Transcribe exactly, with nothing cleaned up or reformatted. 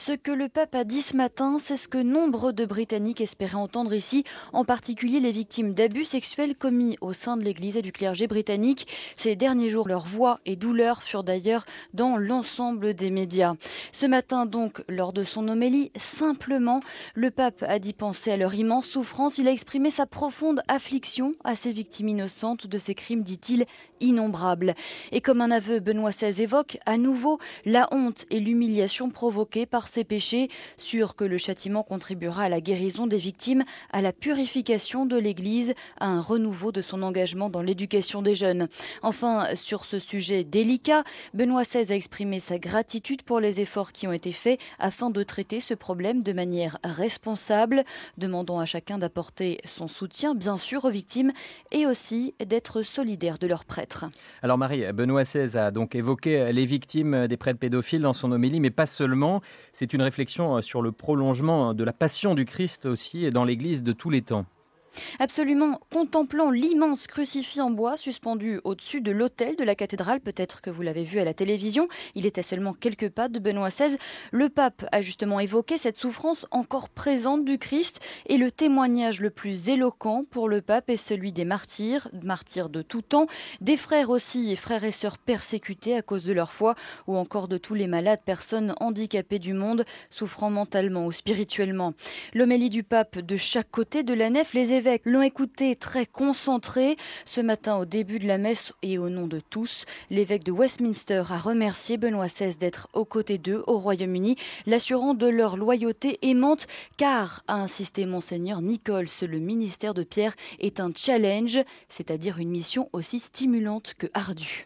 Ce que le pape a dit ce matin, c'est ce que nombre de Britanniques espéraient entendre ici, en particulier les victimes d'abus sexuels commis au sein de l'Église et du clergé britannique. Ces derniers jours, leurs voix et douleurs furent d'ailleurs dans l'ensemble des médias. Ce matin donc, lors de son homélie, simplement, le pape a dit penser à leur immense souffrance. Il a exprimé sa profonde affliction à ces victimes innocentes de ces crimes, dit-il, innombrables. Et comme un aveu, Benoît seize évoque à nouveau la honte et l'humiliation provoquées par ces péchés, sûr que le châtiment contribuera à la guérison des victimes, à la purification de l'Église, à un renouveau de son engagement dans l'éducation des jeunes. Enfin, sur ce sujet délicat, Benoît seize a exprimé sa gratitude pour les efforts qui ont été faits afin de traiter ce problème de manière responsable, demandant à chacun d'apporter son soutien, bien sûr, aux victimes et aussi d'être solidaire de leurs prêtres. Alors Marie, Benoît seize a donc évoqué les victimes des prêtres pédophiles dans son homélie, mais pas seulement. C'est une réflexion sur le prolongement de la passion du Christ aussi dans l'Église de tous les temps. Absolument, contemplant l'immense crucifix en bois suspendu au-dessus de l'autel de la cathédrale, peut-être que vous l'avez vu à la télévision, il était seulement quelques pas de Benoît seize, le pape a justement évoqué cette souffrance encore présente du Christ et le témoignage le plus éloquent pour le pape est celui des martyrs, martyrs de tout temps, des frères aussi et frères et sœurs persécutés à cause de leur foi ou encore de tous les malades, personnes handicapées du monde, souffrant mentalement ou spirituellement. L'homélie du pape de chaque côté de la nef, les évêques l'ont écouté très concentré. Ce matin, au début de la messe et au nom de tous, l'évêque de Westminster a remercié Benoît seize d'être aux côtés d'eux au Royaume-Uni, l'assurant de leur loyauté aimante, car, a insisté Monseigneur Nichols, le ministère de Pierre est un challenge, c'est-à-dire une mission aussi stimulante que ardue.